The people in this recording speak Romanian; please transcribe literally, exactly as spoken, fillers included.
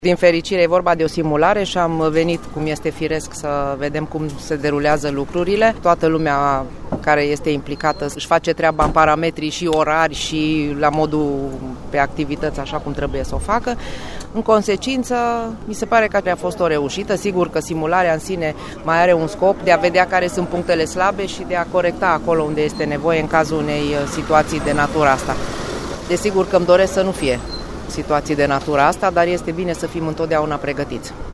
Din fericire e vorba de o simulare și am venit, cum este firesc, să vedem cum se derulează lucrurile. Toată lumea care este implicată își face treaba în parametri și orari și la modul pe activități așa cum trebuie să o facă. În consecință, mi se pare că a fost o reușită. Sigur că simularea în sine mai are un scop de a vedea care sunt punctele slabe și de a corecta acolo unde este nevoie în cazul unei situații de natura asta. Desigur că îmi doresc să nu fie situații de natura asta, dar este bine să fim întotdeauna pregătiți.